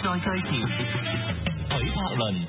在最前， 許柏倫。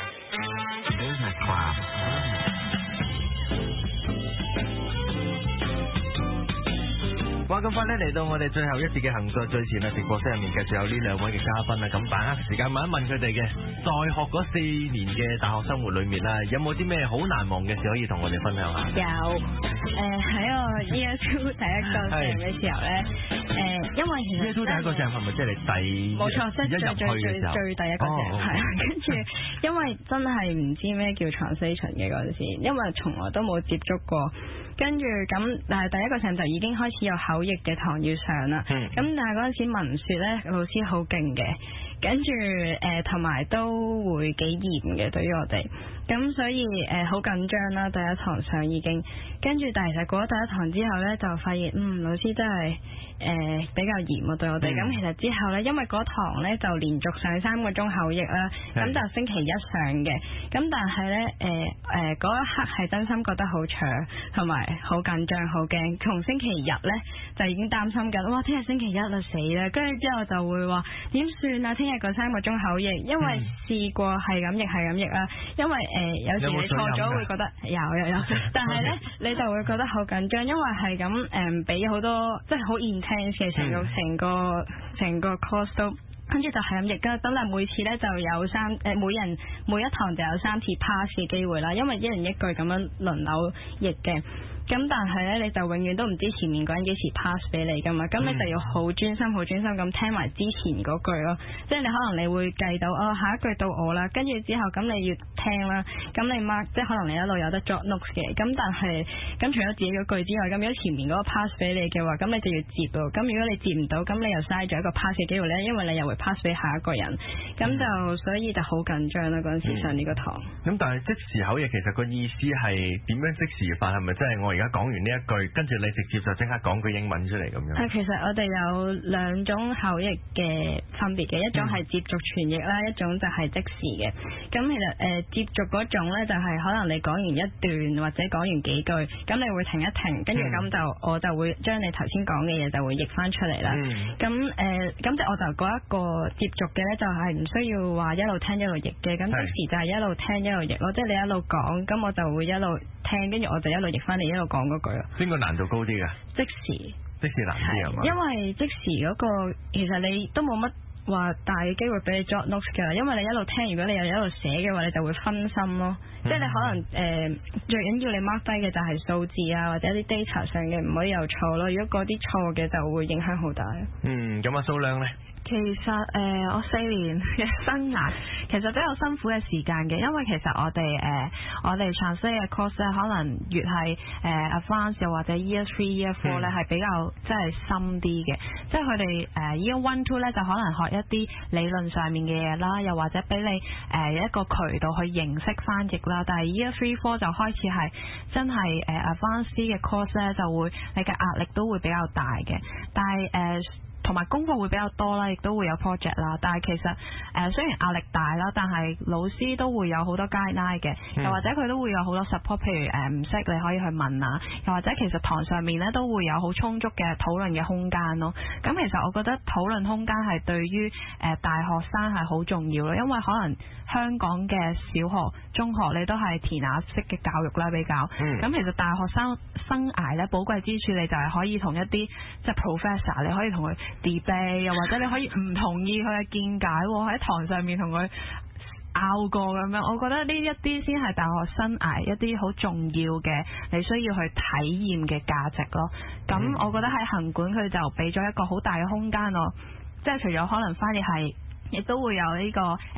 哇！咁快咧嚟到我哋最後一節嘅行在最前啦，直播室入面繼續有呢兩位嘅嘉賓啦，咁把握時間問一問佢哋嘅在學嗰4年嘅大學生活裏面啦，有冇啲咩好難忘嘅事可以同我哋分享下？ 有喺我 Year 2第一個成嘅時候咧，因為其實 Year 2第一個成係咪即係你第冇錯，即係最第一個成係啊，跟住因為真係唔知咩叫 translation 嘅嗰陣時，因為從來都冇接觸過。跟住咁，但係第一個成就已經開始有口譯嘅堂要上啦。咁但係嗰陣時文說咧，老師好勁嘅，跟住同埋都會幾嚴嘅對於我哋。咁所以好緊張啦，第一堂上已經。跟住但係其實過咗第一堂之後咧，就發現老師真係比較嚴啊對我哋。咁其實之後咧，因為嗰堂咧就連續上3個鐘口譯啦，咁就星期一上嘅。咁但係咧嗰一刻係真心覺得好長，同埋好緊張好驚。從星期日咧就已經擔心緊，哇！聽日星期一啦死啦！跟住之後就會話點算啊？聽日嗰3個鐘口譯，因為試過係咁譯啦，因為有時你錯咗會覺得有，但係咧你就會覺得好緊張，因為係咁俾好多即係好 intense 嘅成個 course 都，跟住就係咁譯㗎。等但每次咧就有每一堂就有3次 pass 嘅機會啦，因為一人一句咁樣輪流譯嘅。咁但係咧，你就永遠都唔知前面嗰人幾時 pass 俾你噶嘛，咁你就要好專心咁聽埋之前嗰句咯，即係你可能你會計到下一句到我啦，跟住之後咁你要聽啦，咁你 mark 即係可能你一路有得 jot notes 嘅，咁但係咁除咗自己嗰句之外，咁如果前面嗰個 pass 俾你嘅話，咁你就要接咯，咁如果你接唔到，咁你又嘥咗一個 pass 嘅機會咧，因為你又會 pass 俾下一個人，咁就所以就好緊張啦嗰陣時上呢個堂。 咁但係即時口譯其實個意思係點樣即時法？係咪真係我而家講完呢一句，跟住你直接就即刻講句英文出嚟咁樣？ 其實我哋有2種口譯嘅分別嘅，一種係接續傳譯啦，一種就係即時嘅。咁其實接續嗰種咧，就係可能你講完一段或者講完幾句，咁你會停一停，跟住咁我就會將你頭先講嘅嘢就會譯翻出嚟啦。咁即係我就嗰一個接續嘅咧，就係唔需要話一路聽一路譯嘅，咁即時就係一路聽一路譯咯，即係你一路講，咁我就會一路聽，跟住我就一路譯翻你一路講嗰句咯。 邊個難度高啲㗎？即時難啲係嘛？ 因為即時嗰個其實你都冇乜話大嘅機會俾你 jot notes 㗎，因為你一路聽，如果你又一路寫嘅話，你就會分心咯。即係你可能最緊要你 mark 低嘅就係數字啊，或者啲 data 上嘅唔可以有錯咯。如果嗰啲錯嘅就會影響好大。 咁蘇亮咧？ 其實我4年嘅生涯其實都有辛苦嘅時間嘅，因為其實我哋 translate 嘅 course 咧，可能越係advanced 又或者 year 3 year 4咧係比較即係深啲嘅，即係佢哋year 1 2咧就可能學一啲理論上面嘅嘢啦，又或者俾你一個渠道去認識翻譯啦，但係 year 3 4就開始係真係advanced 嘅 course 咧，就會你嘅壓力都會比較大嘅，但係同埋功課會比較多啦，亦都會有 project 啦。但係其實雖然壓力大啦，但係老師都會有好多 guideline 嘅，又或者佢都會有好多 support， 譬如唔識你可以去問啊，又或者其實堂上面咧都會有好充足嘅討論嘅空間咯。咁其實我覺得討論空間係對於大學生係好重要咯，因為可能香港嘅小學、中學你都係填鴨式嘅教育啦比較。咁其實大學生涯咧寶貴之處，你就係可以同一啲即係 professor， 你可以同佢debate， 又或者你可以唔同意佢嘅見解喺堂上面同佢拗過咁樣，我覺得呢一啲先係大學生涯一啲好重要嘅你需要去體驗嘅價值咯。咁我覺得喺行館佢就俾咗一個好大嘅空間咯，即係除咗可能翻譯係亦都會有呢個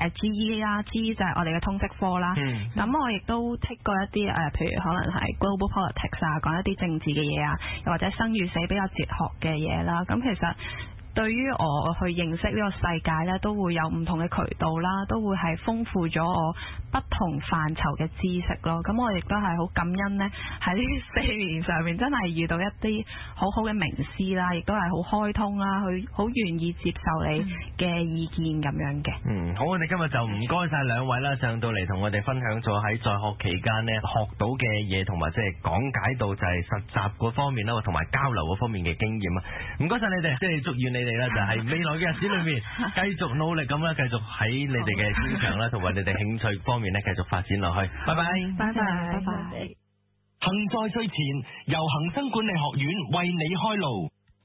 GE 啦，GE 就係我哋嘅通識科啦。咁我亦都 take 過一啲譬如可能係 global politics 啊，講一啲政治嘅嘢啊，又或者生與死比較哲學嘅嘢啦。咁其實對於我去認識呢個世界呢，都會有唔同嘅渠道啦，都會係豐富咗我不同範疇嘅知識咯。咁我亦都係好感恩呢，喺呢4年上面真係遇到一啲好好嘅名師啦，亦都係好開通啦，佢好願意接受你嘅意見咁樣嘅。 好，我哋今日就唔該晒兩位啦，上到嚟同我哋分享咗喺在學期間呢學到嘅嘢，同埋即係講解到就係實習嗰方面啦，同埋交流嗰方面嘅經驗啊。唔該晒你哋，即係祝願你你啦，就係未來嘅日子裏面繼續努力咁啦，繼續喺你哋嘅專長啦，同埋你哋興趣方面咧繼續發展落去。拜拜， 拜拜，拜拜。 行在最前，由恒生管理學院為你開路。